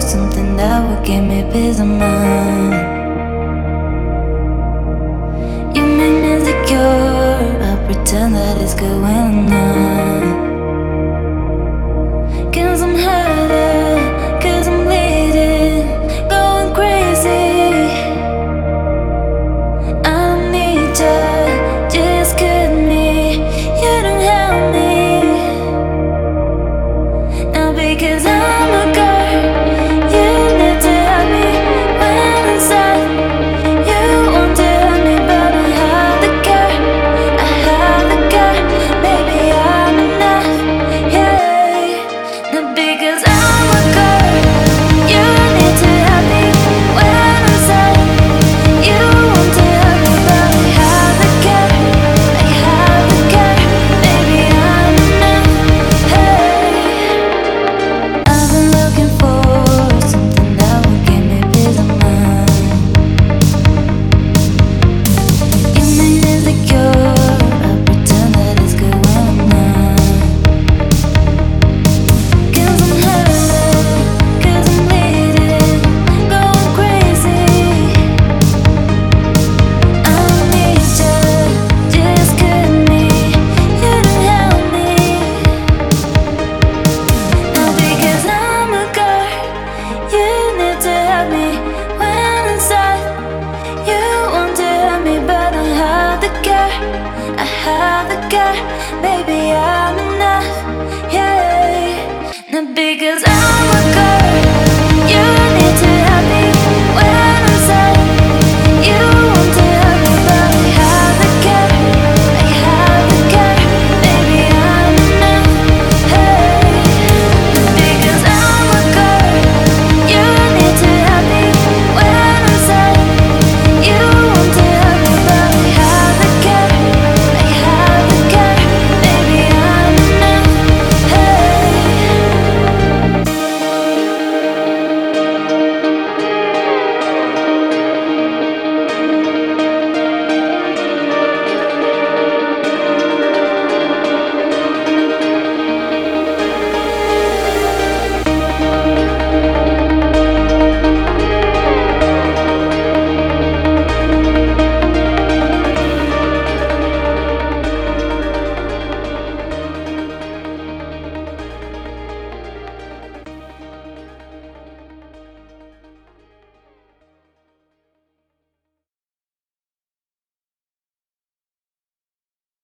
something that would give me peace of mind. You make me insecure, I pretend that it's good when I'm not. 'Cause I'm hurting, 'cause I'm bleeding, going crazy. I don't need you, just cut me. You don't help me. Now because I'm a girl, you need to help me when I'm sad. You want to help me, but I have the care. I have the care, baby, I'm enough, yeah. Now because I'm a girl, you need to help me when I'm sad. You want to help me, but I have the care. I have the care, baby, I'm enough, hey. I've been looking for something that would give me peace of mind. You make me insecure, I pretend that it's good when I'm not. 'Cause I'm hurting, 'cause I'm bleeding, going crazy. I don't need you, just cut me. You don't help me. Now because I'm a girl, you need to help me when I'm sad. You want to help me, but I have the care. I have the care, baby, I'm enough, yeah. Now because I'm a girl.